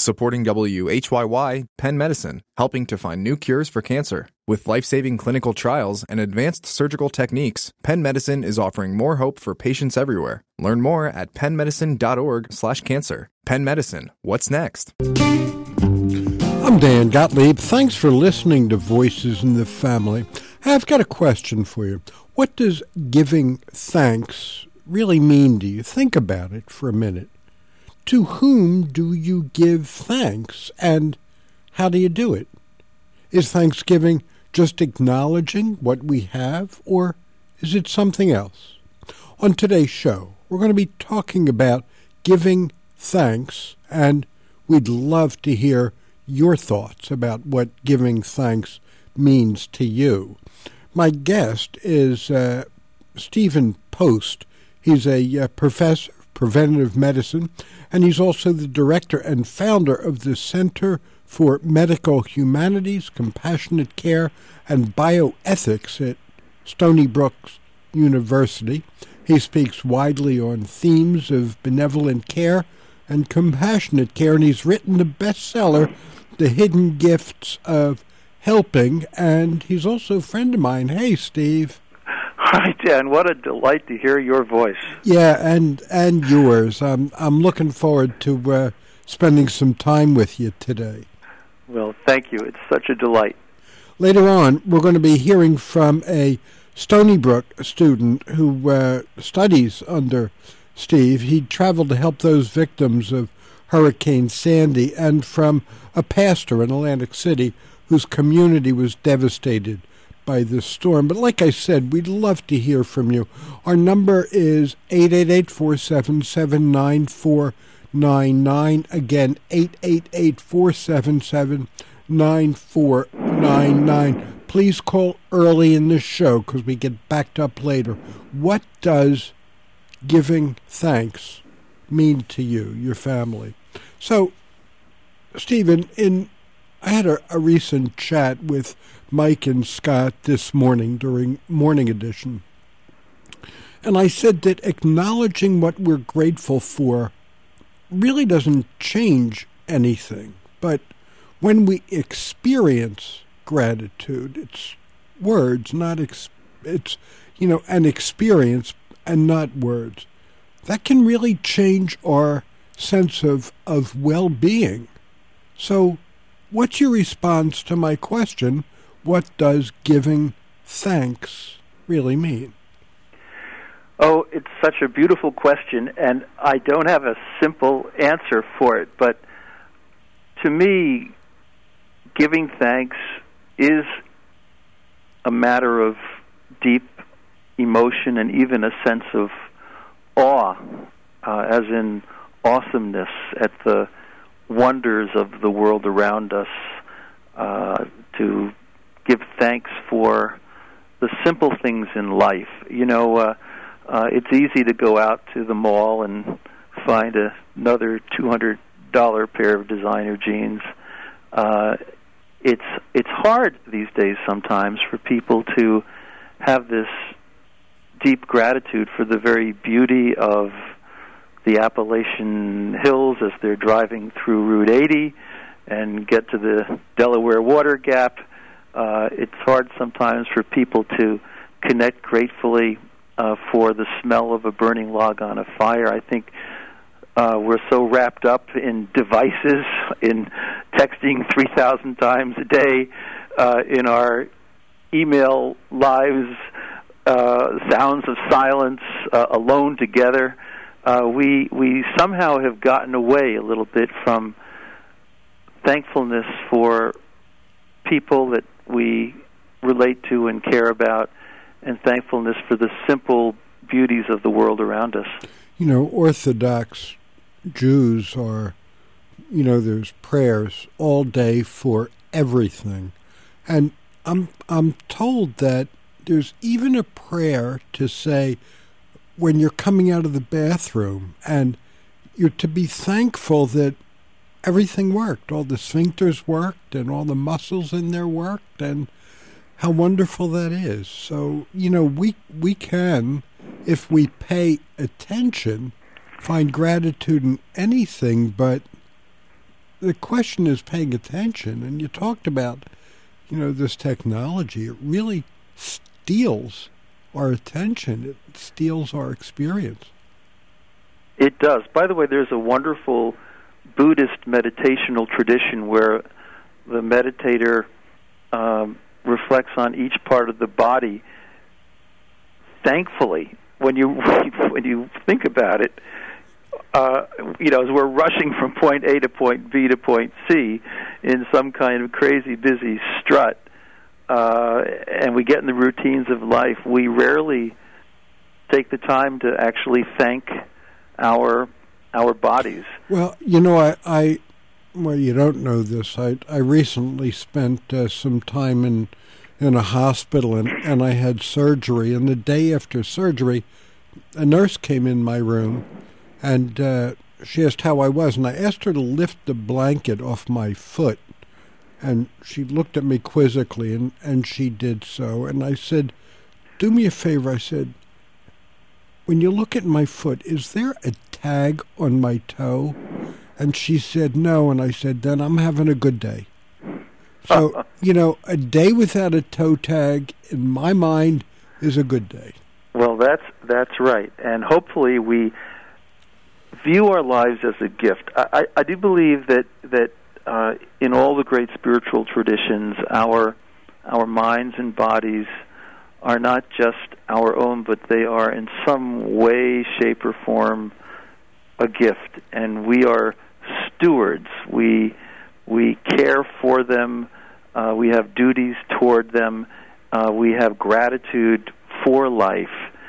Supporting WHYY, Penn Medicine, helping to find new cures for cancer. With life-saving clinical trials and advanced surgical techniques, Penn Medicine is offering more hope for patients everywhere. Learn more at pennmedicine.org/cancer. Penn Medicine, what's next? I'm Dan Gottlieb. Thanks for listening to Voices in the Family. I've got a question for you. What does giving thanks really mean to you? Think about it for a minute. To whom do you give thanks, and how do you do it? Is Thanksgiving just acknowledging what we have, or is it something else? On today's show, we're going to be talking about giving thanks, and we'd love to hear your thoughts about what giving thanks means to you. My guest is Stephen Post. He's a professor of preventive medicine, and he's also the director and founder of the Center for Medical Humanities, Compassionate Care, and Bioethics at Stony Brook University. He speaks widely on themes of benevolent care and compassionate care, and he's written the bestseller, The Hidden Gifts of Helping, and he's also a friend of mine. Hey, Steve. Hi, Dan. What a delight to hear your voice. Yeah, and yours. I'm looking forward to spending some time with you today. Well, thank you. It's such a delight. Later on, we're going to be hearing from a Stony Brook student who studies under Steve. He traveled to help those victims of Hurricane Sandy, and from a pastor in Atlantic City whose community was devastated by this storm. But like I said, we'd love to hear from you. Our number is 888-477-9499. Again, 888-477-9499. Please call early in the show because we get backed up later. What does giving thanks mean to you, your family? So, Stephen, I had a recent chat with Mike and Scott this morning during Morning Edition, and I said that acknowledging what we're grateful for really doesn't change anything, but when we experience gratitude, it's words, it's an experience and not words. That can really change our sense of well-being. So, what's your response to my question, what does giving thanks really mean? Oh, it's such a beautiful question, and I don't have a simple answer for it, but to me, giving thanks is a matter of deep emotion and even a sense of awe, as in awesomeness at the wonders of the world around us, to give thanks for the simple things in life. It's easy to go out to the mall and find another $200 pair of designer jeans. It's hard these days sometimes for people to have this deep gratitude for the very beauty of the Appalachian Hills as they're driving through Route 80 and get to the Delaware Water Gap. It's hard sometimes for people to connect gratefully for the smell of a burning log on a fire. I think we're so wrapped up in devices, in texting 3,000 times a day, in our email lives, sounds of silence, alone together. We somehow have gotten away a little bit from thankfulness for people that we relate to and care about, and thankfulness for the simple beauties of the world around us. Orthodox Jews are, there's prayers all day for everything. And I'm told that there's even a prayer to say when you're coming out of the bathroom, and you're to be thankful that everything worked. All the sphincters worked, and all the muscles in there worked, and how wonderful that is. So, we can, if we pay attention, find gratitude in anything, but the question is paying attention. And you talked about, this technology. It really steals our attention. It steals our experience. It does. By the way, there's a wonderful Buddhist meditational tradition where the meditator reflects on each part of the body. Thankfully, when you think about it, as we're rushing from point A to point B to point C in some kind of crazy busy strut, and we get in the routines of life, we rarely take the time to actually thank our bodies. Well, you don't know this. I recently spent some time in a hospital, and I had surgery. And the day after surgery, a nurse came in my room, and she asked how I was. And I asked her to lift the blanket off my foot. And she looked at me quizzically, and she did so. And I said, "Do me a favor," I said, "when you look at my foot, is there a tag on my toe?" And she said, "No." And I said, "Then I'm having a good day." So, a day without a toe tag, in my mind, is a good day. Well, that's right. And hopefully we view our lives as a gift. I do believe that in all the great spiritual traditions, our minds and bodies are not just our own, but they are in some way, shape, or form a gift, and we are stewards. We care for them. We have duties toward them. We have gratitude for life.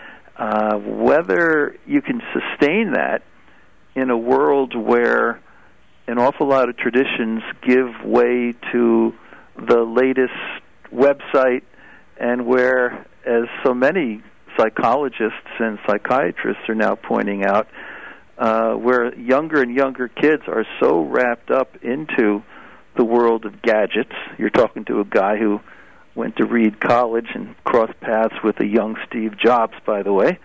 Whether you can sustain that in a world where an awful lot of traditions give way to the latest website, and where, as so many psychologists and psychiatrists are now pointing out, where younger and younger kids are so wrapped up into the world of gadgets. You're talking to a guy who went to Reed College and crossed paths with a young Steve Jobs, by the way.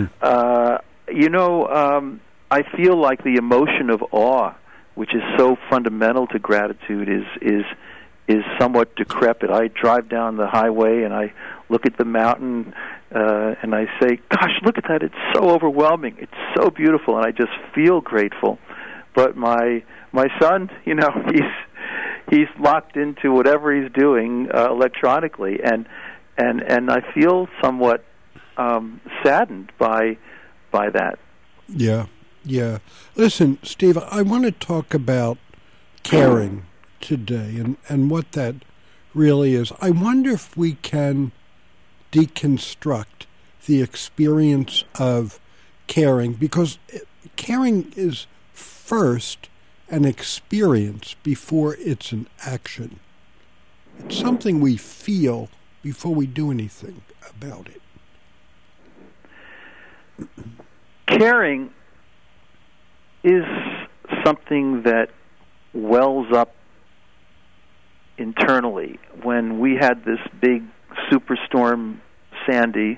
I feel like the emotion of awe, which is so fundamental to gratitude, is somewhat decrepit. I drive down the highway and I look at the mountain and I say, "Gosh, look at that! It's so overwhelming. It's so beautiful," and I just feel grateful. But my son, he's locked into whatever he's doing electronically, and I feel somewhat saddened by that. Yeah. Listen, Steve, I want to talk about caring today and what that really is. I wonder if we can deconstruct the experience of caring, because caring is first an experience before it's an action. It's something we feel before we do anything about it. Caring is something that wells up internally. When we had this big superstorm Sandy,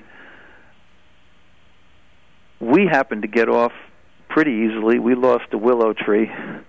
we happened to get off pretty easily. We lost a willow tree.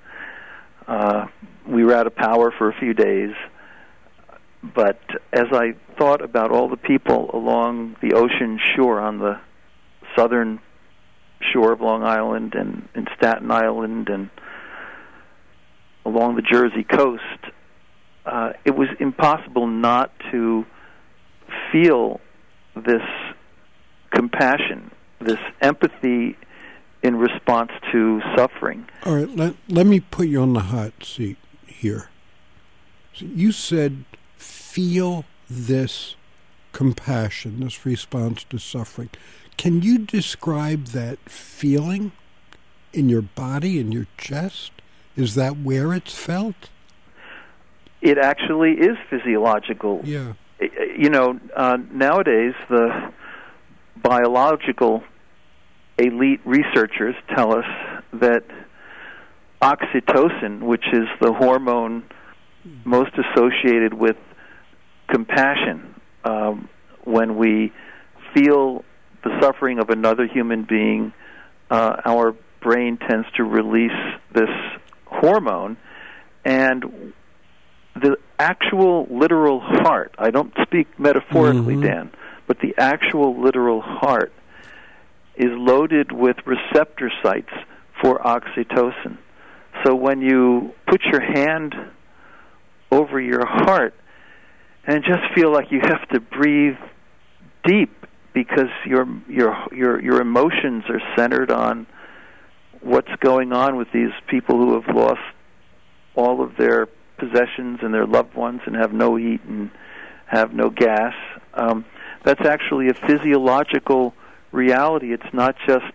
We were out of power for a few days. But as I thought about all the people along the ocean shore, on the southern shore of Long Island and in Staten Island and along the Jersey coast, it was impossible not to feel this compassion, this empathy in response to suffering. All right, let me put you on the hot seat here. So you said feel this compassion, this response to suffering. Can you describe that feeling in your body, in your chest? Is that where it's felt? It actually is physiological. Yeah. Nowadays the biological elite researchers tell us that oxytocin, which is the hormone most associated with compassion, when we feel the suffering of another human being, our brain tends to release this hormone, And the actual literal heart, I don't speak metaphorically, Dan, but the actual literal heart is loaded with receptor sites for oxytocin. So when you put your hand over your heart and just feel like you have to breathe deep because your emotions are centered on what's going on with these people who have lost all of their possessions and their loved ones and have no heat and have no gas. That's actually a physiological reality. It's not just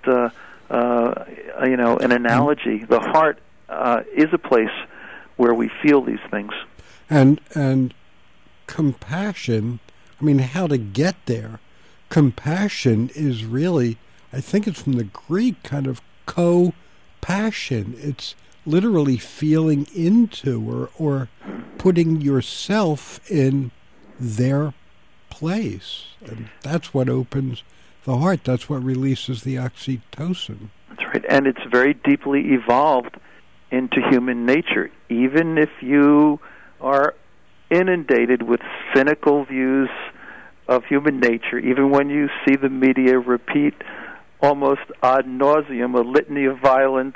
an analogy. The heart is a place where we feel these things. And compassion, I mean, how to get there. Compassion is really, I think it's from the Greek, kind of co-passion. It's literally feeling into or putting yourself in their place. And that's what opens the heart. That's what releases the oxytocin. That's right. And it's very deeply evolved into human nature. Even if you are inundated with cynical views of human nature, even when you see the media repeat almost ad nauseum a litany of violence,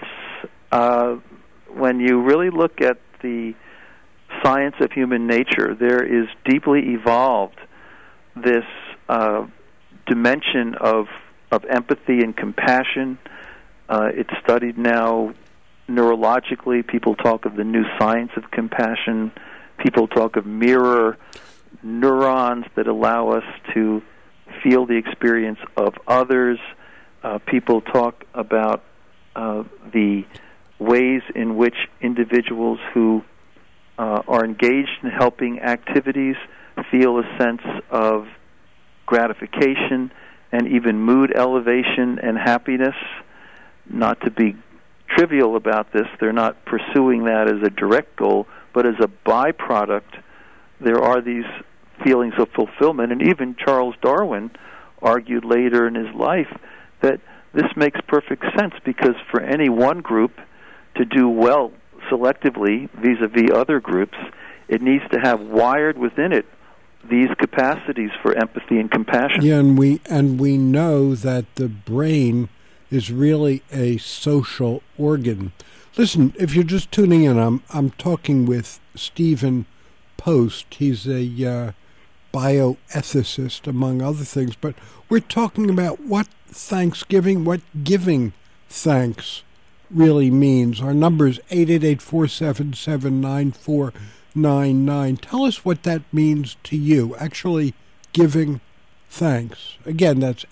when you really look at the science of human nature, there is deeply evolved this dimension of empathy and compassion. It's studied now neurologically. People talk of the new science of compassion. People talk of mirror neurons that allow us to feel the experience of others. People talk about the ways in which individuals who are engaged in helping activities feel a sense of gratification and even mood elevation and happiness. Not to be trivial about this, they're not pursuing that as a direct goal, but as a byproduct, there are these feelings of fulfillment. And even Charles Darwin argued later in his life that this makes perfect sense, because for any one group to do well selectively vis-a-vis other groups, it needs to have wired within it these capacities for empathy and compassion. Yeah, and we know that the brain is really a social organ. Listen, if you're just tuning in, I'm talking with Stephen Post. He's a bioethicist, among other things, but we're talking about what Thanksgiving, what giving thanks really means. Our number is 888-477-9499. Tell us what that means to you, actually giving thanks. Again, that's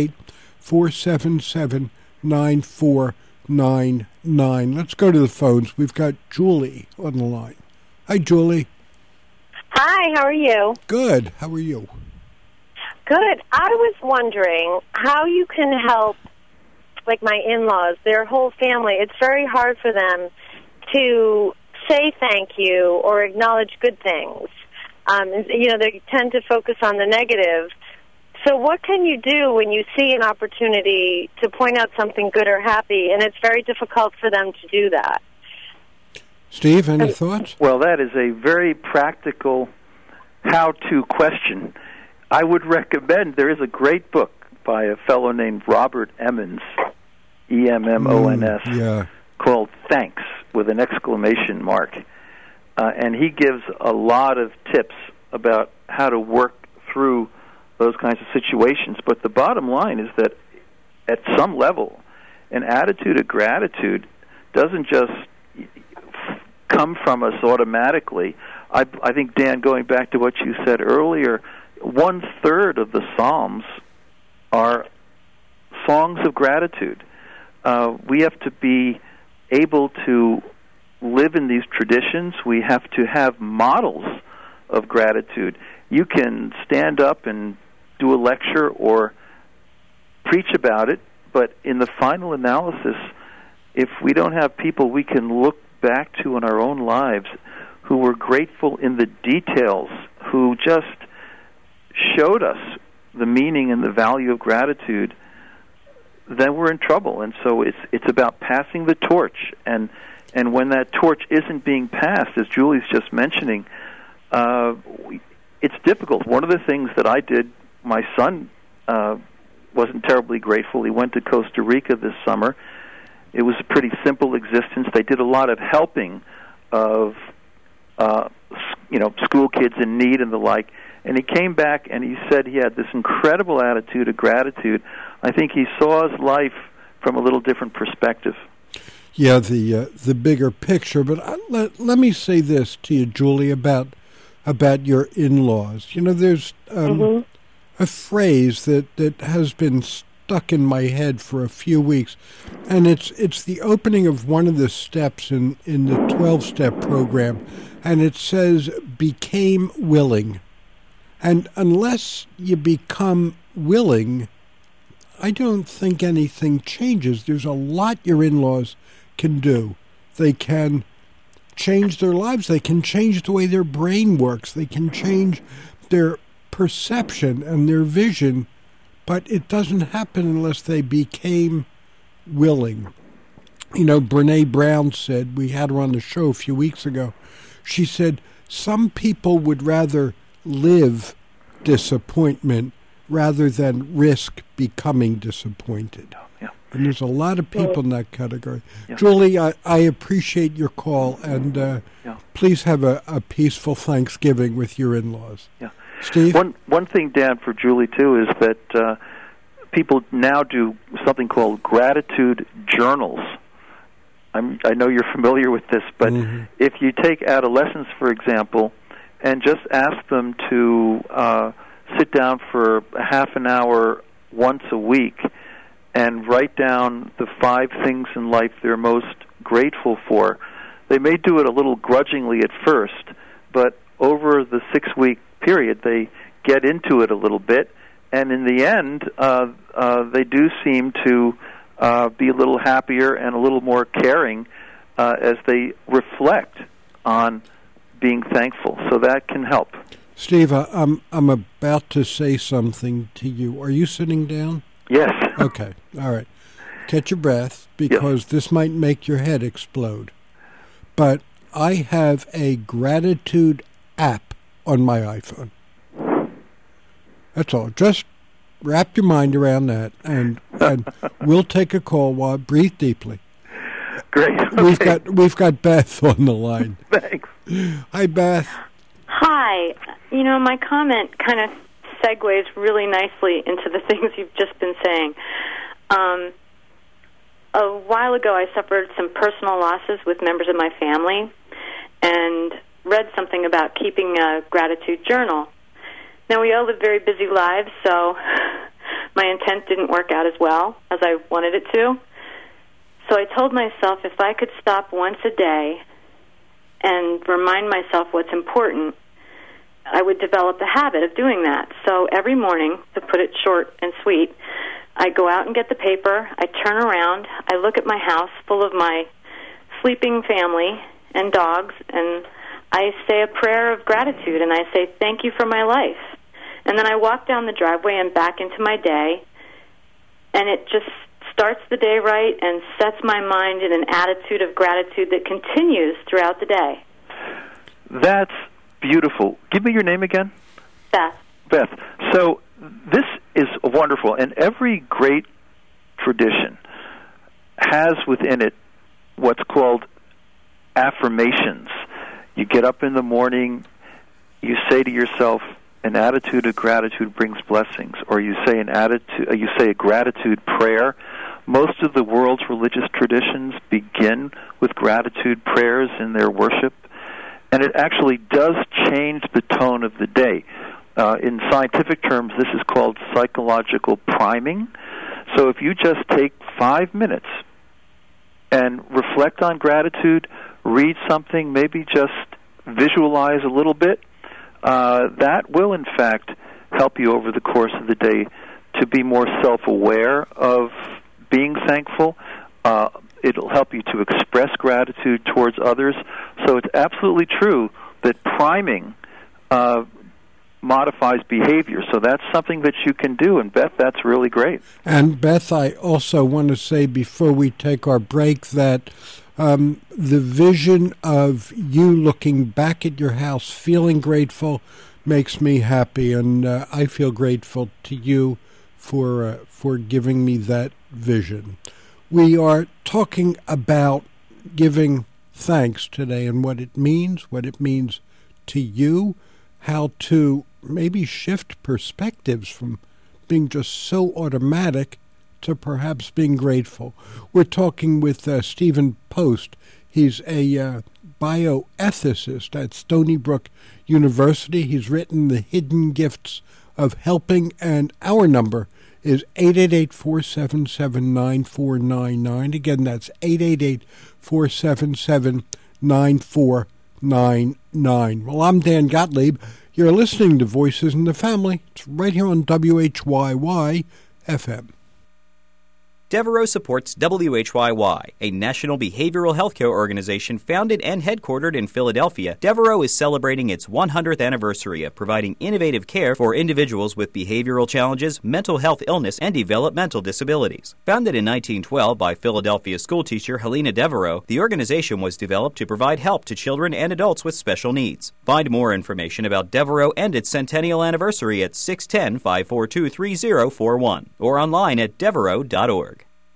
888-477-9499. Let's go to the phones. We've got Julie on the line. Hi, Julie. Hi, how are you? Good. How are you? Good. I was wondering how you can help, like my in-laws, their whole family. It's very hard for them to say thank you or acknowledge good things. They tend to focus on the negative. So what can you do when you see an opportunity to point out something good or happy, and it's very difficult for them to do that? Steve, any thoughts? Well, that is a very practical how-to question. I would recommend, there is a great book by a fellow named Robert Emmons, E-M-M-O-N-S, called Thanks, with an exclamation mark. And he gives a lot of tips about how to work through those kinds of situations. But the bottom line is that at some level, an attitude of gratitude doesn't just come from us automatically. I think, Dan, going back to what you said earlier, 1/3 of the Psalms are songs of gratitude. We have to be able to live in these traditions. We have to have models of gratitude. You can stand up and do a lecture or preach about it, but in the final analysis, if we don't have people we can look back to in our own lives who were grateful in the details, who just showed us the meaning and the value of gratitude, then we're in trouble. And so it's about passing the torch and And when that torch isn't being passed, as Julie's just mentioning, it's difficult. One of the things that I did, my son wasn't terribly grateful. He went to Costa Rica this summer. It was a pretty simple existence. They did a lot of helping of school kids in need and the like. And he came back and he said he had this incredible attitude of gratitude. I think he saw his life from a little different perspective. Yeah, the bigger picture. But let me say this to you, Julie, about your in-laws. You know, there's a phrase that has been stuck in my head for a few weeks, and it's the opening of one of the steps in the 12-step program, and it says, became willing. And unless you become willing, I don't think anything changes. There's a lot your in-laws can do. They can change their lives. They can change the way their brain works. They can change their perception and their vision, but it doesn't happen unless they became willing. You know, Brene Brown said, we had her on the show a few weeks ago, she said, some people would rather live disappointment rather than risk becoming disappointed. Yeah. And there's a lot of people in that category. Yeah. Julie, I appreciate your call, and please have a peaceful Thanksgiving with your in-laws. Yeah. Steve? One thing, Dan, for Julie, too, is that people now do something called gratitude journals. I know you're familiar with this, but if you take adolescents, for example, and just ask them to sit down for a half an hour once a week and write down the 5 things in life they're most grateful for. They may do it a little grudgingly at first, but over the 6-week period, they get into it a little bit, and in the end, they do seem to be a little happier and a little more caring as they reflect on being thankful. So that can help. Steve, I'm about to say something to you. Are you sitting down? Yes. Okay. All right. Catch your breath, because this might make your head explode. But I have a gratitude app on my iPhone. That's all. Just wrap your mind around that, and we'll take a call while breathe deeply. Great. Okay. We've got Beth on the line. Thanks. Hi, Beth. Hi. You know, my comment kind of segues really nicely into the things you've just been saying. A while ago, I suffered some personal losses with members of my family and read something about keeping a gratitude journal. Now, we all live very busy lives, so my intent didn't work out as well as I wanted it to. So I told myself if I could stop once a day and remind myself what's important, I would develop the habit of doing that. So every morning, to put it short and sweet, I go out and get the paper, I turn around, I look at my house full of my sleeping family and dogs, and I say a prayer of gratitude, and I say, thank you for my life. And then I walk down the driveway and back into my day, and it just starts the day right and sets my mind in an attitude of gratitude that continues throughout the day. That's beautiful. Give me your name again. Beth. Beth. So this is wonderful, and every great tradition has within it what's called affirmations. You get up in the morning, you say to yourself, an attitude of gratitude brings blessings, or you say a gratitude prayer. Most of the world's religious traditions begin with gratitude prayers in their worship, and it actually does change the tone of the day. In scientific terms, this is called psychological priming. So if you just take 5 minutes and reflect on gratitude, read something, maybe just visualize a little bit, that will, in fact, help you over the course of the day to be more self-aware of being thankful. It'll help you to express gratitude towards others. So it's absolutely true that priming modifies behavior. So that's something that you can do. And, Beth, that's really great. And, Beth, I also want to say before we take our break that The vision of you looking back at your house, feeling grateful, makes me happy, and I feel grateful to you for giving me that vision. We are talking about giving thanks today and what it means to you, how to maybe shift perspectives from being just so automatic to perhaps being grateful. We're talking with Stephen Post. He's a bioethicist at Stony Brook University. He's written The Hidden Gifts of Helping, and our number is 888-477-9499. Again, that's 888-477-9499. Well, I'm Dan Gottlieb. You're listening to Voices in the Family. It's right here on WHYY FM. Devereaux supports WHYY, a national behavioral health care organization founded and headquartered in Philadelphia. Devereaux is celebrating its 100th anniversary of providing innovative care for individuals with behavioral challenges, mental health illness, and developmental disabilities. Founded in 1912 by Philadelphia schoolteacher Helena Devereaux, the organization was developed to provide help to children and adults with special needs. Find more information about Devereaux and its centennial anniversary at 610-542-3041 or online at devereaux.org.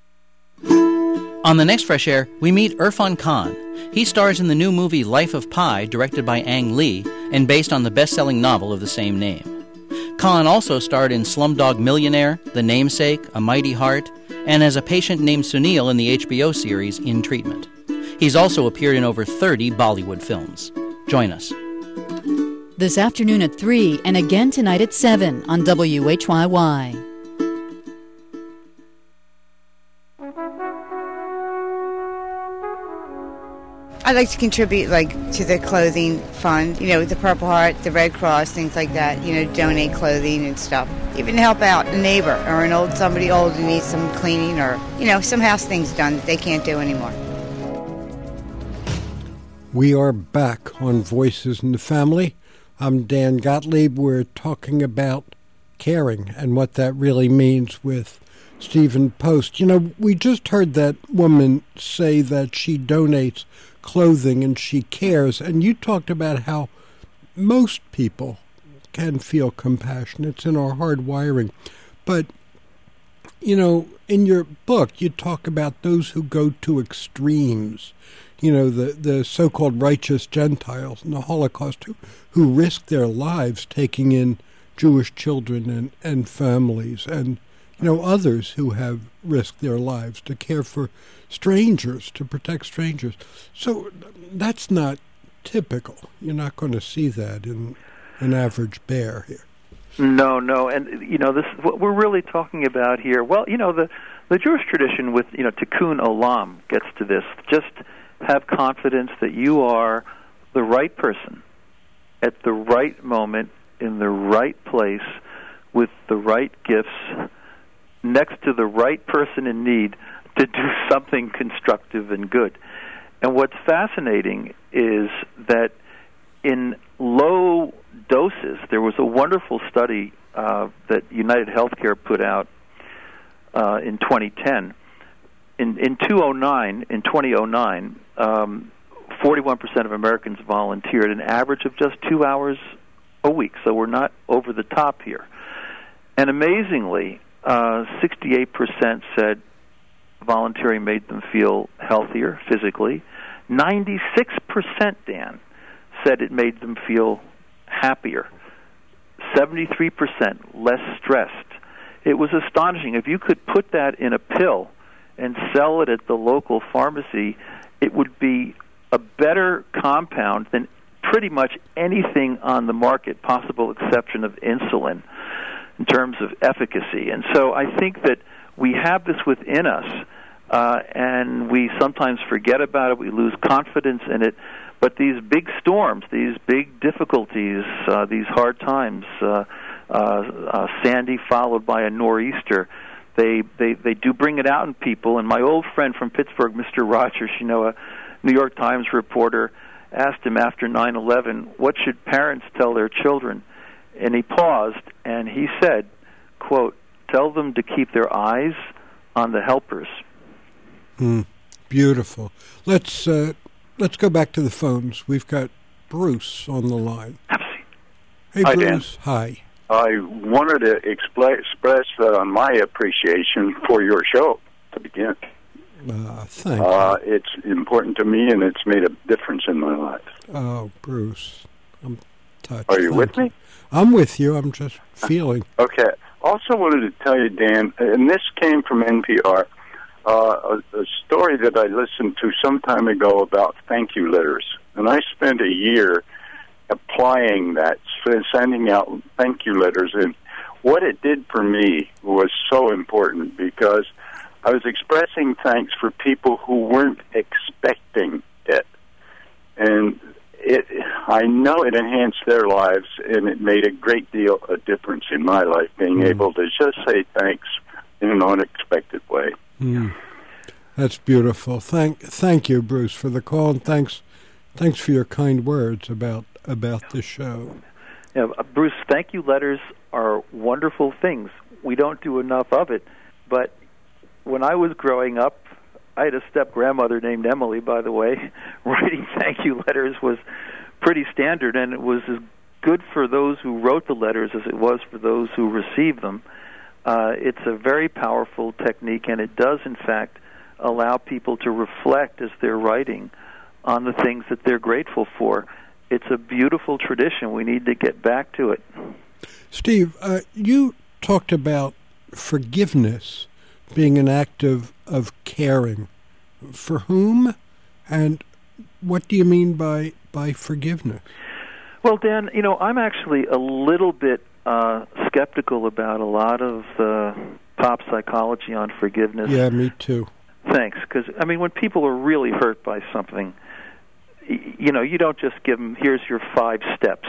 On the next Fresh Air, we meet Irfan Khan. He stars in the new movie Life of Pi, directed by Ang Lee, and based on the best-selling novel of the same name. Khan also starred in Slumdog Millionaire, The Namesake, A Mighty Heart, and as a patient named Sunil in the HBO series In Treatment. He's also appeared in over 30 Bollywood films. Join us. This afternoon at 3 and again tonight at 7 on WHYY. I like to contribute, to the clothing fund, the Purple Heart, the Red Cross, things like that, donate clothing and stuff. Even help out a neighbor or somebody old who needs some cleaning or, some house things done that they can't do anymore. We are back on Voices in the Family. I'm Dan Gottlieb. We're talking about caring and what that really means with Stephen Post. We just heard that woman say that she donates clothing and she cares, and you talked about how most people can feel compassion. It's in our hard wiring. But, in your book, you talk about those who go to extremes, the so-called righteous Gentiles in the Holocaust who risked their lives taking in Jewish children and families, and others who have risked their lives to care for strangers, to protect strangers. So that's not typical. You're not going to see that in an average bear here. No, and this what we're really talking about here. Well, the Jewish tradition with tikkun olam gets to this. Just have confidence that you are the right person at the right moment in the right place with the right gifts next to the right person in need to do something constructive and good. And what's fascinating is that in low doses, there was a wonderful study that United Healthcare put out in 2010. In 2009, 41% of Americans volunteered, an average of just 2 hours a week. So we're not over the top here. And amazingly, 68% said volunteering made them feel healthier physically. 96%, Dan, said it made them feel happier. 73% less stressed. It was astonishing. If you could put that in a pill and sell it at the local pharmacy, it would be a better compound than pretty much anything on the market, possible exception of insulin, in terms of efficacy. And so I think that we have this within us, and we sometimes forget about it, we lose confidence in it, but these big storms, these big difficulties, these hard times, Sandy followed by a nor'easter, they do bring it out in people. And my old friend from Pittsburgh, Mr. Rogers, a New York Times reporter, asked him after 9/11, what should parents tell their children? And he paused, and he said, quote, tell them to keep their eyes on the helpers. beautiful. Let's go back to the phones. We've got Bruce on the line. Hey, Hi, Bruce. Dan. Hi. I wanted to express my appreciation for your show to begin. Thank you. It's important to me, and it's made a difference in my life. Oh, Bruce, I'm touched. Are you with me? I'm with you. I'm just feeling. Okay. Also wanted to tell you, Dan, and this came from NPR, a story that I listened to some time ago about thank you letters. And I spent a year applying that, sending out thank you letters. And what it did for me was so important because I was expressing thanks for people who weren't expecting it. And I know it enhanced their lives, and it made a great deal of difference in my life, being able to just say thanks in an unexpected way. That's beautiful. Thank you, Bruce, for the call, and thanks for your kind words about the show. Yeah, Bruce, thank you letters are wonderful things. We don't do enough of it, but when I was growing up, I had a step-grandmother named Emily, by the way. Writing thank you letters was pretty standard, and it was as good for those who wrote the letters as it was for those who received them. It's a very powerful technique, and it does, in fact, allow people to reflect as they're writing on the things that they're grateful for. It's a beautiful tradition. We need to get back to it. Steve, you talked about forgiveness being an act of caring. For whom? And what do you mean by forgiveness? Well, Dan, I'm actually a little bit skeptical about a lot of pop psychology on forgiveness. Yeah, me too. Thanks, because, when people are really hurt by something, you don't just give them, here's your 5 steps,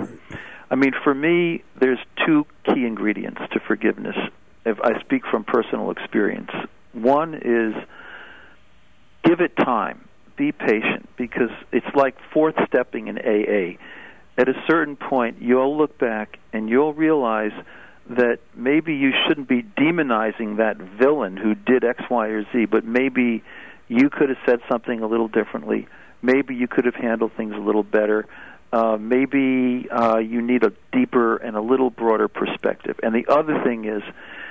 For me, there's 2 key ingredients to forgiveness, if I speak from personal experience. One is give it time. Be patient, because it's like 4th stepping in AA. At a certain point, you'll look back and you'll realize that maybe you shouldn't be demonizing that villain who did X, Y, or Z, but maybe you could have said something a little differently. Maybe you could have handled things a little better. Maybe you need a deeper and a little broader perspective. And the other thing is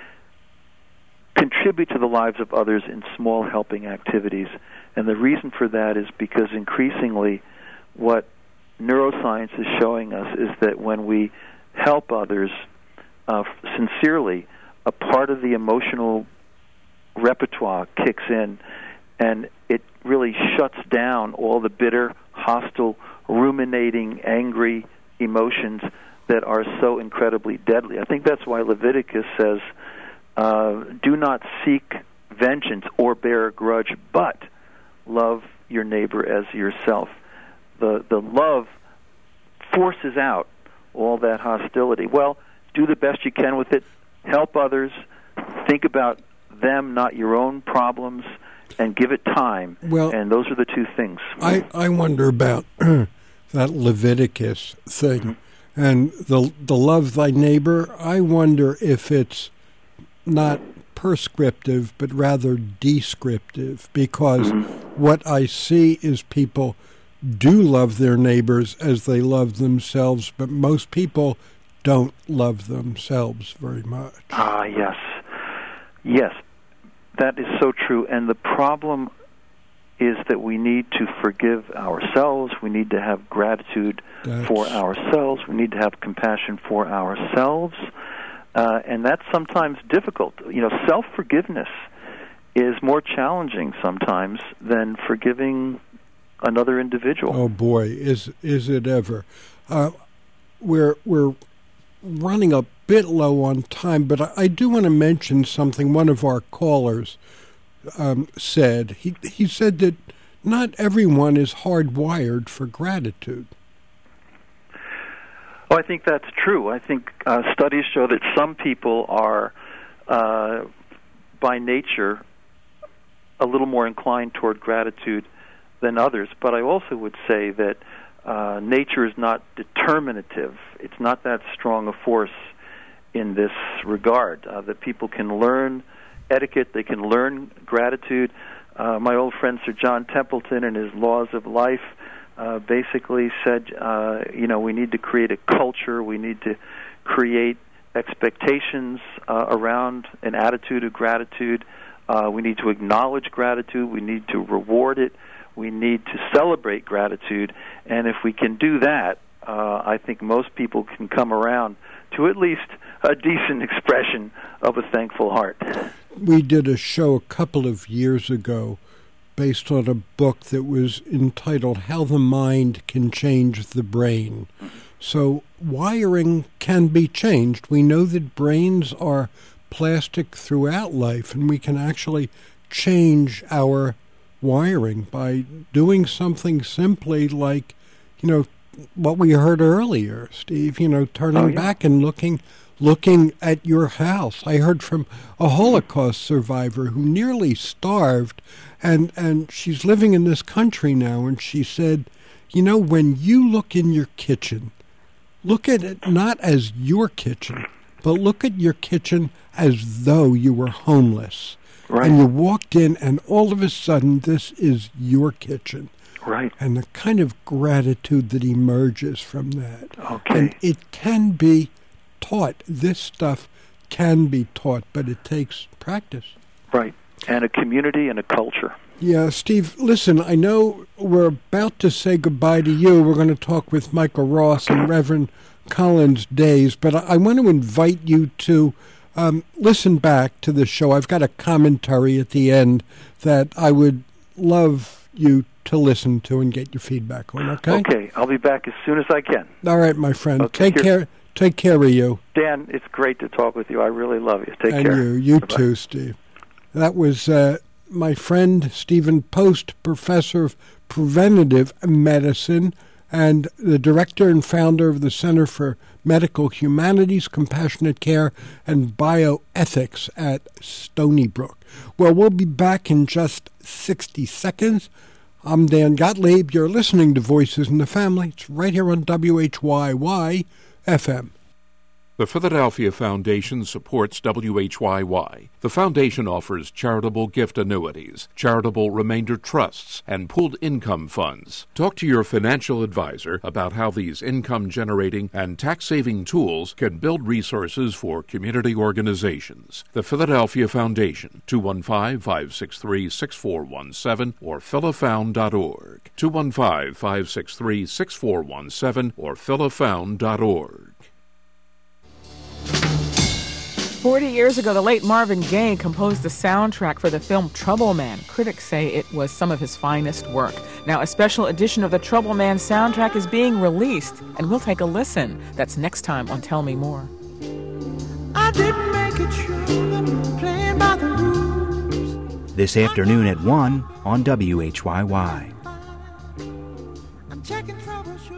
contribute to the lives of others in small helping activities. And the reason for that is because increasingly what neuroscience is showing us is that when we help others sincerely, a part of the emotional repertoire kicks in, and it really shuts down all the bitter, hostile, ruminating, angry emotions that are so incredibly deadly. I think that's why Leviticus says, do not seek vengeance or bear a grudge, but love your neighbor as yourself. The love forces out all that hostility. Well, do the best you can with it. Help others. Think about them, not your own problems, and give it time. Well, and those are the 2 things. I wonder about that Leviticus thing and the love thy neighbor. I wonder if it's not prescriptive but rather descriptive, because what I see is people do love their neighbors as they love themselves, but most people don't love themselves very much. Yes. Yes, that is so true. And the problem is that we need to forgive ourselves. We need to have gratitude for ourselves. We need to have compassion for ourselves. And that's sometimes difficult. Self-forgiveness is more challenging sometimes than forgiving another individual. Oh boy, is it ever? We're running a bit low on time, but I do want to mention something one of our callers said. He said that not everyone is hardwired for gratitude. Oh, I think that's true. I think studies show that some people are, by nature, a little more inclined toward gratitude than others. But I also would say that nature is not determinative. It's not that strong a force in this regard. That people can learn etiquette, they can learn gratitude. My old friend Sir John Templeton, in his Laws of Life, basically said, we need to create a culture. We need to create expectations around an attitude of gratitude. We need to acknowledge gratitude. We need to reward it. We need to celebrate gratitude. And if we can do that, I think most people can come around to at least a decent expression of a thankful heart. We did a show a couple of years ago based on a book that was entitled How the Mind Can Change the Brain. So wiring can be changed. We know that brains are plastic throughout life, and we can actually change our wiring by doing something simply like, what we heard earlier, Steve, turning back and looking at your house. I heard from a Holocaust survivor who nearly starved, and she's living in this country now, and she said, when you look in your kitchen, look at it not as your kitchen, but look at your kitchen as though you were homeless. Right. And you walked in, and all of a sudden, this is your kitchen. Right. And the kind of gratitude that emerges from that. Okay. And it can be taught. This stuff can be taught, but it takes practice. Right. And a community and a culture. Yeah, Steve, listen, I know we're about to say goodbye to you. We're going to talk with Michael Ross and Reverend Collins Days, but I want to invite you to listen back to the show. I've got a commentary at the end that I would love you to listen to and get your feedback on, okay? Okay, I'll be back as soon as I can. All right, my friend. Okay, Take care. Take care of you. Dan, it's great to talk with you. I really love you. Take and care. And you Bye-bye. too, Steve. That was my friend Stephen Post, professor of preventative medicine and the director and founder of the Center for Medical Humanities, Compassionate Care, and Bioethics at Stony Brook. Well, we'll be back in just 60 seconds. I'm Dan Gottlieb. You're listening to Voices in the Family. It's right here on WHYY FM. The Philadelphia Foundation supports WHYY. The Foundation offers charitable gift annuities, charitable remainder trusts, and pooled income funds. Talk to your financial advisor about how these income-generating and tax-saving tools can build resources for community organizations. The Philadelphia Foundation, 215-563-6417 or philafound.org, 215-563-6417 or philafound.org. 40 years ago, the late Marvin Gaye composed the soundtrack for the film Trouble Man. Critics say it was some of his finest work. Now, a special edition of the Trouble Man soundtrack is being released, and we'll take a listen. That's next time on Tell Me More. I didn't make it sure playing by the rules. This afternoon at 1 on WHYY. I'm checking troubleshooting.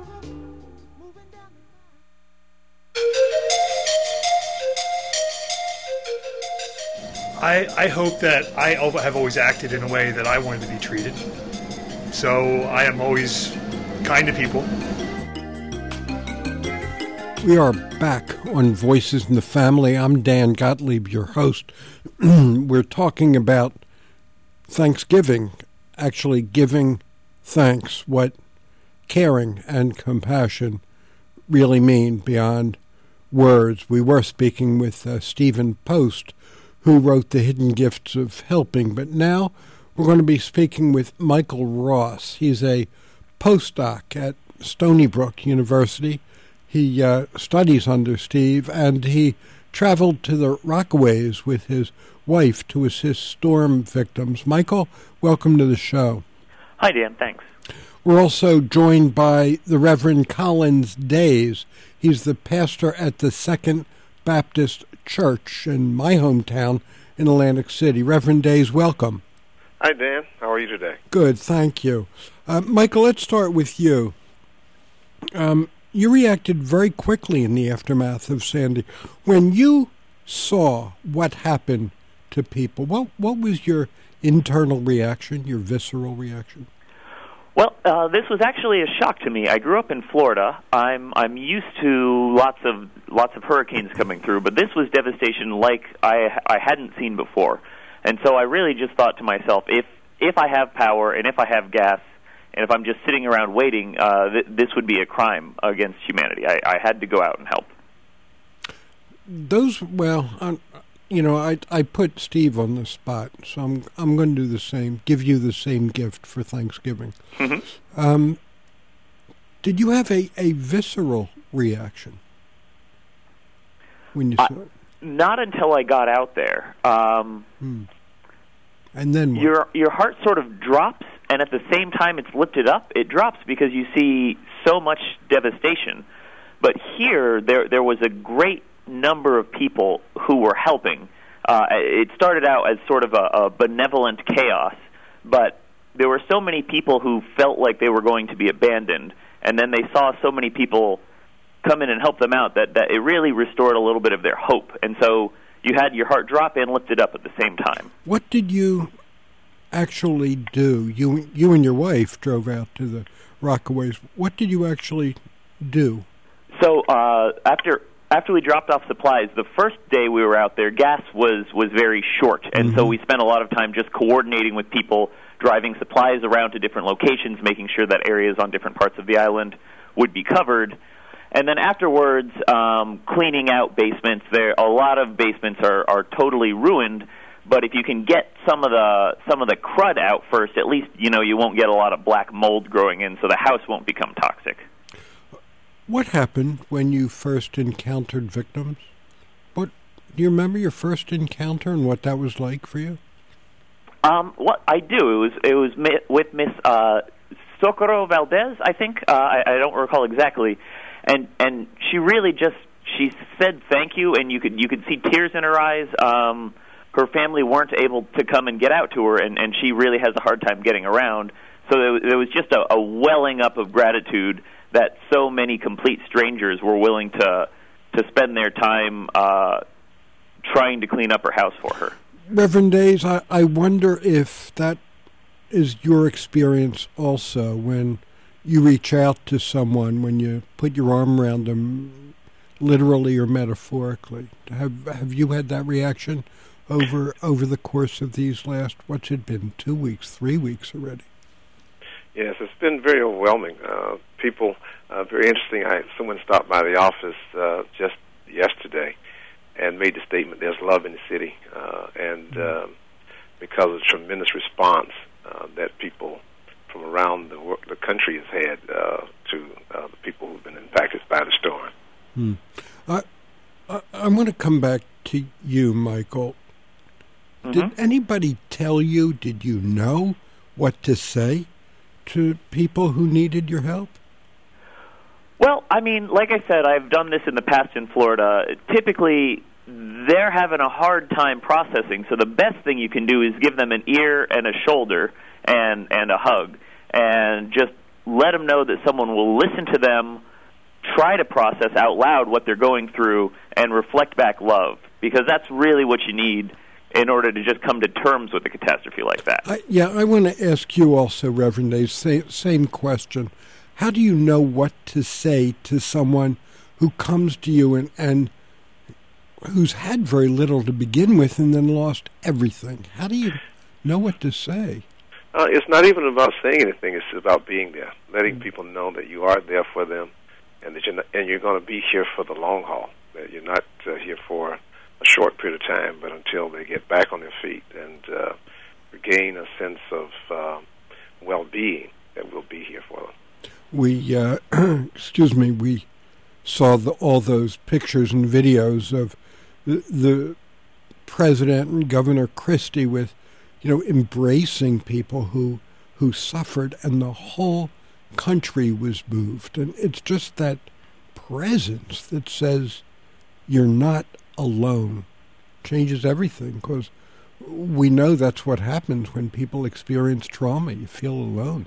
I hope that I have always acted in a way that I wanted to be treated. So I am always kind to people. We are back on Voices in the Family. I'm Dan Gottlieb, your host. We're talking about Thanksgiving, actually giving thanks, what caring and compassion really mean beyond words. We were speaking with Stephen Post, who wrote The Hidden Gifts of Helping. But now we're going to be speaking with Michael Ross. He's a postdoc at Stony Brook University. He studies under Steve, and he traveled to the Rockaways with his wife to assist storm victims. Michael, welcome to the show. Hi, Dan. Thanks. We're also joined by the Reverend Collins Days. He's the pastor at the Second Baptist Church in my hometown in Atlantic City. Reverend Days, welcome. Hi, Dan. How are you today? Good, thank you. Michael, let's start with you. You reacted very quickly in the aftermath of Sandy. When you saw what happened to people, what was your internal reaction, your visceral reaction? Well, this was actually a shock to me. I grew up in Florida. I'm used to lots of hurricanes coming through, but this was devastation like I hadn't seen before. And so I really just thought to myself, if if I have power and if I have gas and if I'm just sitting around waiting, this would be a crime against humanity. I had to go out and help. I put Steve on the spot, so I'm going to do the same. Give you the same gift for Thanksgiving. Mm-hmm. Did you have a visceral reaction when you saw it? Not until I got out there. And then what? Your heart sort of drops, and at the same time it's lifted up. It drops because you see so much devastation. But here, there was a great number of people who were helping. It started out as sort of a benevolent chaos, but there were so many people who felt like they were going to be abandoned, and then they saw so many people come in and help them out that it really restored a little bit of their hope. And so you had your heart drop and lift it up at the same time. What did you actually do? You and your wife drove out to the Rockaways. What did you actually do? So after we dropped off supplies, the first day we were out there, gas was very short, and so we spent a lot of time just coordinating with people, driving supplies around to different locations, making sure that areas on different parts of the island would be covered. And then afterwards, cleaning out basements. A lot of basements are totally ruined, but if you can get some of the crud out first, at least you won't get a lot of black mold growing in, so the house won't become toxic. What happened when you first encountered victims? Do you remember your first encounter and what that was like for you? What I do, it was with Miss Socorro Valdez, I think. I don't recall exactly, and she really she said thank you, and you could see tears in her eyes. Her family weren't able to come and get out to her, and she really has a hard time getting around. So there was just a welling up of gratitude that so many complete strangers were willing to spend their time trying to clean up her house for her. Reverend Days, I wonder if that is your experience also when you reach out to someone, when you put your arm around them, literally or metaphorically. Have you had that reaction over the course of these last, what's it been, 2 weeks, 3 weeks already? Yes, it's been very overwhelming. People, very interesting. Someone stopped by the office just yesterday and made the statement, there's love in the city. Because of the tremendous response that people from around the country has had to the people who've been impacted by the storm. I'm going to come back to you, Michael. Mm-hmm. Did anybody tell you, did you know what to say to people who needed your help? Well, I mean, like I said, I've done this in the past in Florida. Typically, they're having a hard time processing, so the best thing you can do is give them an ear and a shoulder and a hug, and just let them know that someone will listen to them, try to process out loud what they're going through, and reflect back love, because that's really what you need in order to just come to terms with a catastrophe like that. I want to ask you also, Reverend Days, same question. How do you know what to say to someone who comes to you and who's had very little to begin with and then lost everything? How do you know what to say? It's not even about saying anything. It's about being there, letting people know that you are there for them, and that you're going to be here for the long haul. That you're not here for a short period of time, but until they get back on their feet and regain a sense of well-being, that we'll be here for them. We, we saw all those pictures and videos of the President and Governor Christie with, embracing people who suffered, and the whole country was moved. And it's just that presence that says you're not alone. Changes everything, because we know that's what happens when people experience trauma. You feel alone.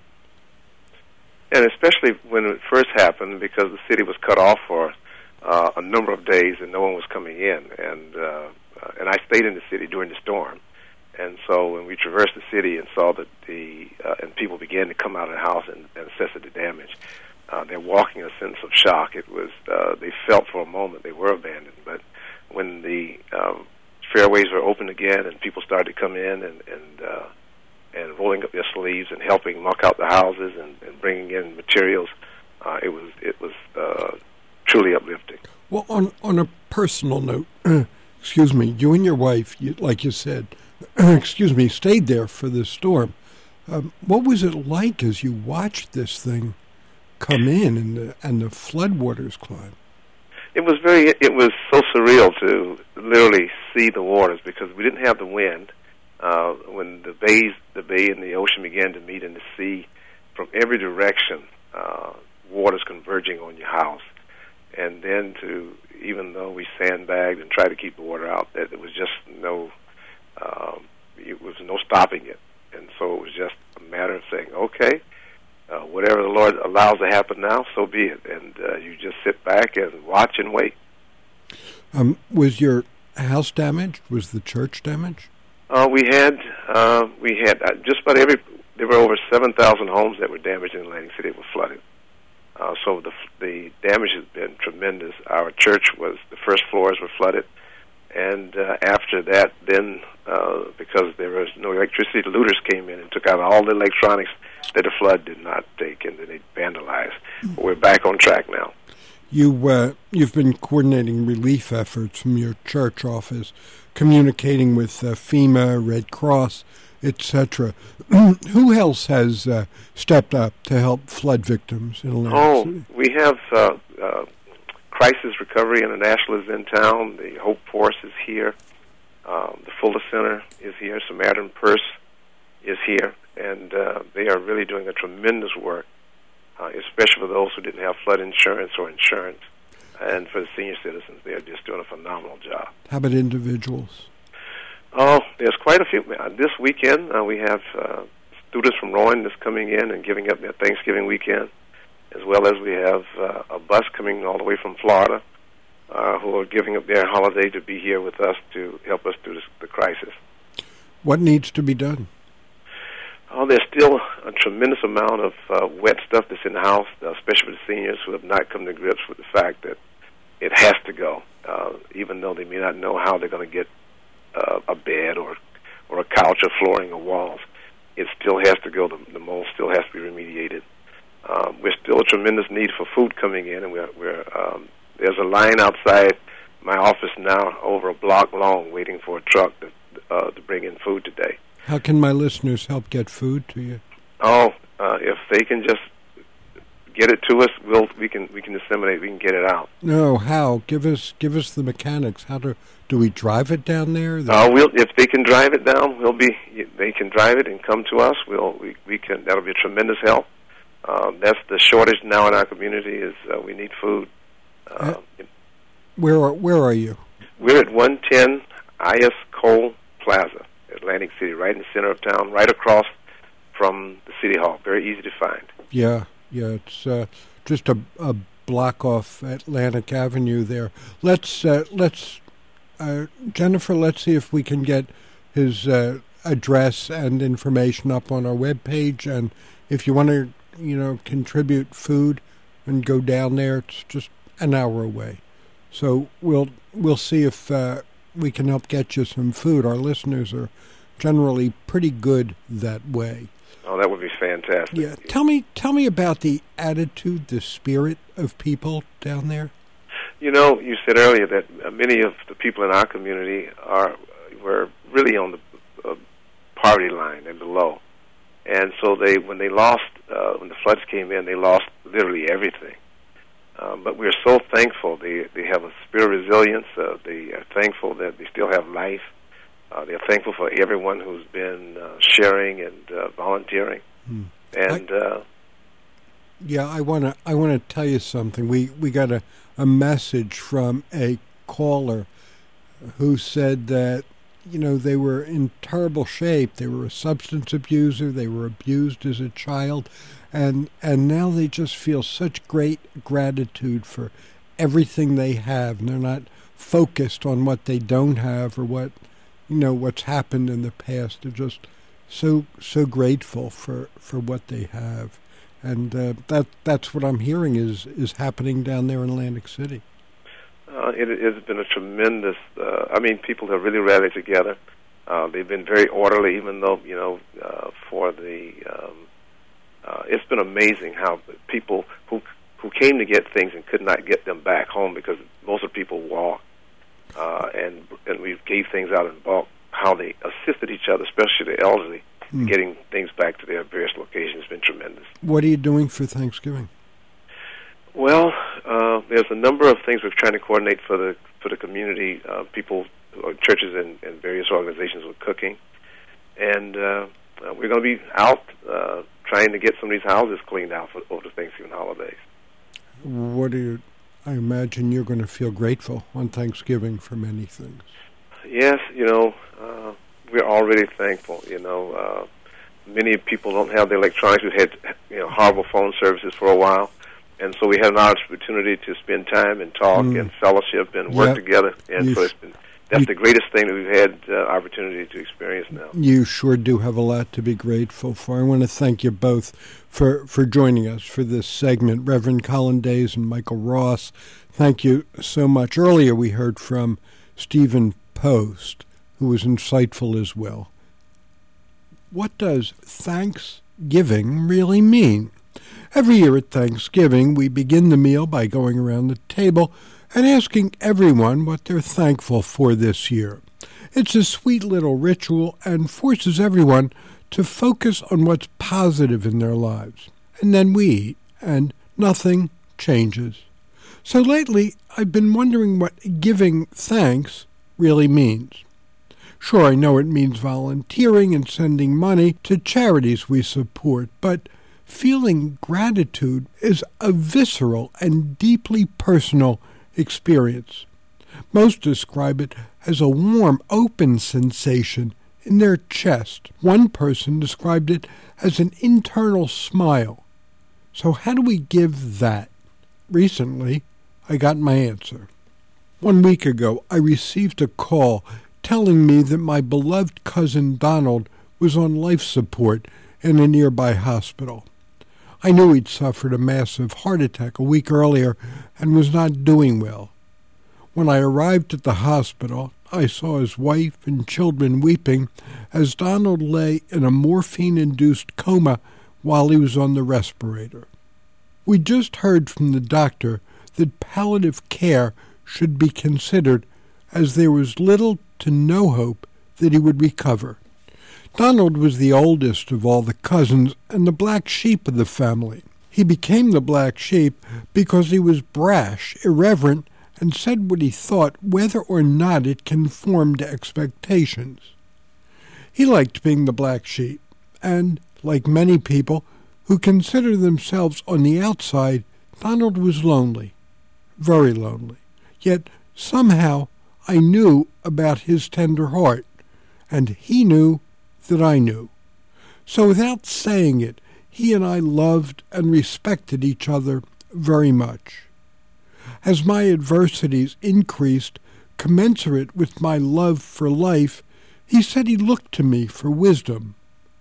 And especially when it first happened, because the city was cut off for a number of days and no one was coming in. And I stayed in the city during the storm. And so when we traversed the city and saw that and people began to come out of the house and assess the damage, they're walking a sense of shock. It was, they felt for a moment they were abandoned. But when the fairways were open again and people started to come in and rolling up, Well, on a personal note, excuse me, you and your wife, like you said, stayed there for the storm. What was it like as you watched this thing come in and the floodwaters climb? It was so surreal to literally see the waters because we didn't have the wind. When the bay and the ocean began to meet in the sea, from every direction, water's converging on your house. And then even though we sandbagged and tried to keep the water out, there was just no stopping it. And so it was just a matter of saying, okay, whatever the Lord allows to happen now, so be it. And you just sit back and watch and wait. Was your house damaged? Was the church damaged? We had just about there were over 7,000 homes that were damaged in Atlantic City that were flooded. So the damage has been tremendous. Our church the first floors were flooded. And after that, then because there was no electricity, the looters came in and took out all the electronics that the flood did not take, and then they vandalized. But we're back on track now. You've been coordinating relief efforts from your church office, communicating with FEMA, Red Cross, etc. Who else has stepped up to help flood victims in Atlantic City? We have Crisis Recovery International is in town. The Hope Force is here. The Fuller Center is here. Samaritan Purse is here. And they are really doing a tremendous work, especially for those who didn't have flood insurance or insurance. And for the senior citizens, they are just doing a phenomenal job. How about individuals? Oh, there's quite a few. This weekend, we have students from Rowan that's coming in and giving up their Thanksgiving weekend, as well as we have a bus coming all the way from Florida who are giving up their holiday to be here with us to help us through the crisis. What needs to be done? Oh, there's still a tremendous amount of wet stuff that's in the house, especially for the seniors who have not come to grips with the fact that it has to go, even though they may not know how they're going to get a bed or a couch or flooring or walls. It still has to go. The mold still has to be remediated. We're still a tremendous need for food coming in, and there's a line outside my office now over a block long waiting for a truck to bring in food today. How can my listeners help get food to you? If they can just get it to us, we can disseminate. We can get it out. No, how? Give us the mechanics. How do we drive it down there? If they can drive it down, they can drive it and come to us. We can. That'll be a tremendous help. That's the shortage now in our community is we need food. Where are you? We're at 110 I.S. Cole Plaza, Atlantic City, right in the center of town, right across from the City Hall. Very easy to find. Yeah, it's just a block off Atlantic Avenue there. Let's Jennifer, let's see if we can get his address and information up on our webpage. And if you want to, contribute food and go down there, it's just an hour away. So we'll see if we can help get you some food. Our listeners are generally pretty good that way. Oh, that would be fantastic. Yeah, tell me about the attitude, the spirit of people down there. You said earlier that many of the people in our community were really on the poverty line and below, and so when the floods came in, they lost literally everything. But we're so thankful. They have a spirit of resilience. They are thankful that they still have life. They're thankful for everyone who's been sharing and volunteering. And I want to tell you something. We got a message from a caller who said that they were in terrible shape. They were a substance abuser. They were abused as a child. And now they just feel such great gratitude for everything they have. And they're not focused on what they don't have or what's happened in the past. They're just so grateful for what they have. And that's what I'm hearing is happening down there in Atlantic City. It has been a tremendous. People have really rallied together. They've been very orderly, even though it's been amazing how people who who came to get things and could not get them back home because most of the people walked, and we gave things out in bulk. How they assisted each other, especially the elderly, getting things back to their various locations has been tremendous. What are you doing for Thanksgiving? Well, there's a number of things we're trying to coordinate for the community. People, churches, and various organizations with cooking, and we're going to be out trying to get some of these houses cleaned out over the Thanksgiving holidays. I imagine you're going to feel grateful on Thanksgiving for many things. Yes, we're already thankful. Many people don't have the electronics. We've had horrible phone services for a while, and so we had an opportunity to spend time and talk and fellowship and work together. And so that's the greatest thing that we've had opportunity to experience now. You sure do have a lot to be grateful for. I want to thank you both for joining us for this segment. Reverend Colin Days and Michael Ross, thank you so much. Earlier we heard from Stephen Post, who was insightful as well. What does Thanksgiving really mean? Every year at Thanksgiving, we begin the meal by going around the table and asking everyone what they're thankful for this year. It's a sweet little ritual and forces everyone to focus on what's positive in their lives. And then we eat, and nothing changes. So lately, I've been wondering what giving thanks really means. Sure, I know it means volunteering and sending money to charities we support, but feeling gratitude is a visceral and deeply personal experience. Most describe it as a warm, open sensation in their chest. One person described it as an internal smile. So how do we give that? Recently, I got my answer. 1 week ago, I received a call telling me that my beloved cousin Donald was on life support in a nearby hospital. I knew he'd suffered a massive heart attack a week earlier and was not doing well. When I arrived at the hospital, I saw his wife and children weeping as Donald lay in a morphine-induced coma while he was on the respirator. We just heard from the doctor that palliative care should be considered as there was little to no hope that he would recover. Donald was the oldest of all the cousins and the black sheep of the family. He became the black sheep because he was brash, irreverent, and said what he thought whether or not it conformed to expectations. He liked being the black sheep, and, like many people who consider themselves on the outside, Donald was lonely, very lonely. Yet somehow I knew about his tender heart, and he knew that I knew. So without saying it, he and I loved and respected each other very much. As my adversities increased, commensurate with my love for life, he said he looked to me for wisdom.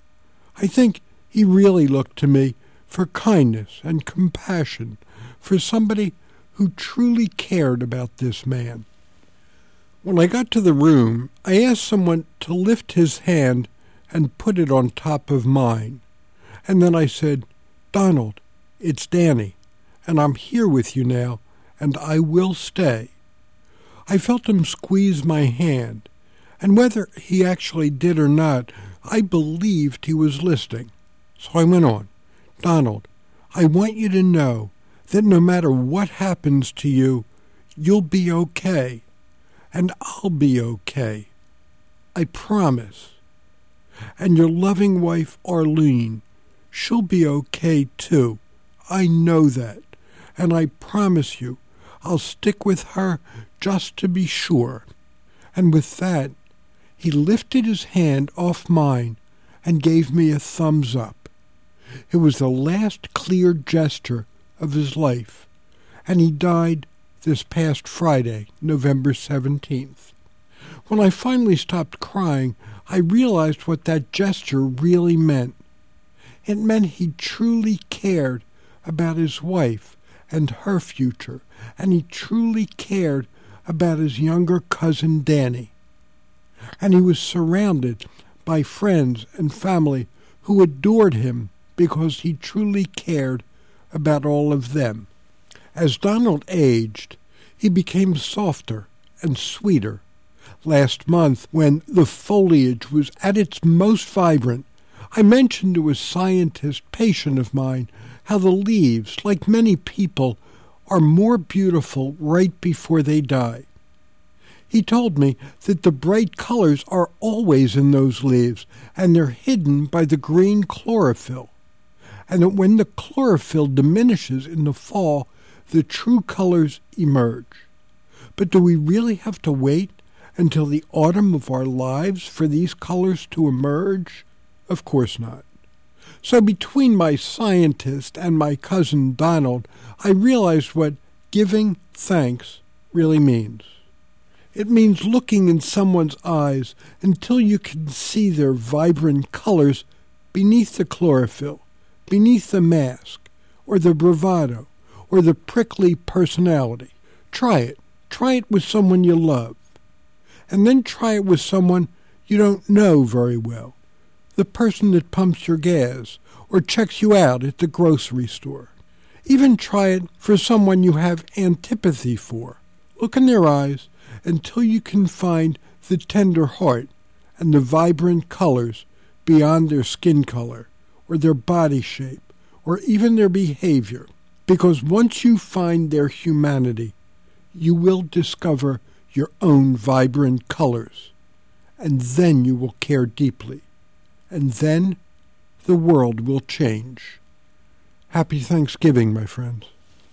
I think he really looked to me for kindness and compassion, for somebody who truly cared about this man. When I got to the room, I asked someone to lift his hand and put it on top of mine. And then I said, "Donald, it's Danny, and I'm here with you now, and I will stay." I felt him squeeze my hand, and whether he actually did or not, I believed he was listening. So I went on, "Donald, I want you to know that no matter what happens to you, you'll be okay, and I'll be okay. I promise. And your loving wife, Arlene, she'll be okay too. I know that, and I promise you I'll stick with her just to be sure." And with that, he lifted his hand off mine and gave me a thumbs up. It was the last clear gesture of his life, and he died this past Friday, November 17th. When I finally stopped crying, I realized what that gesture really meant. It meant he truly cared about his wife and her future, and he truly cared about his younger cousin Danny. And he was surrounded by friends and family who adored him because he truly cared about all of them. As Donald aged, he became softer and sweeter. Last month, when the foliage was at its most vibrant, I mentioned to a scientist patient of mine how the leaves, like many people, are more beautiful right before they die. He told me that the bright colors are always in those leaves, and they're hidden by the green chlorophyll, and that when the chlorophyll diminishes in the fall, the true colors emerge. But do we really have to wait until the autumn of our lives for these colors to emerge? Of course not. So between my scientist and my cousin Donald, I realized what giving thanks really means. It means looking in someone's eyes until you can see their vibrant colors beneath the chlorophyll, beneath the mask, or the bravado, or the prickly personality. Try it. Try it with someone you love. And then try it with someone you don't know very well. The person that pumps your gas or checks you out at the grocery store. Even try it for someone you have antipathy for. Look in their eyes until you can find the tender heart and the vibrant colors beyond their skin color or their body shape or even their behavior. Because once you find their humanity, you will discover your own vibrant colors, and then you will care deeply, and then the world will change. Happy Thanksgiving, my friends.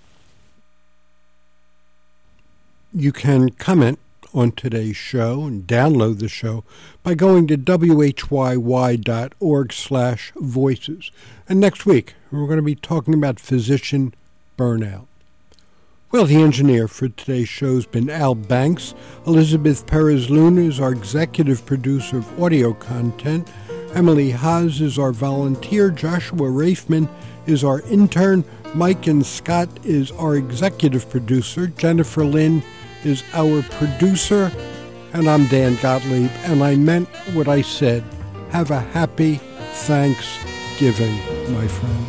You can comment on today's show and download the show by going to whyy.org/voices. And next week, we're going to be talking about physician burnout. Well, the engineer for today's show has been Al Banks. Elizabeth Perez-Luna is our executive producer of audio content. Emily Haas is our volunteer. Joshua Rafeman is our intern. Mike and Scott is our executive producer. Jennifer Lynn is our producer. And I'm Dan Gottlieb, and I meant what I said. Have a happy Thanksgiving, my friends.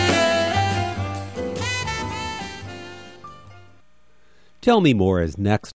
Tell Me More is next